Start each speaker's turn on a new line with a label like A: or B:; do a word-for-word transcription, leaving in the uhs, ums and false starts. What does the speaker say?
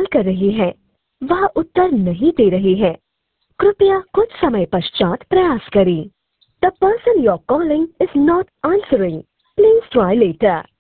A: Call कर रही है वह उत्तर नहीं दे रही है। कृपया कुछ समय पश्चात प्रयास करें। The person you are calling is not answering. Please try letter.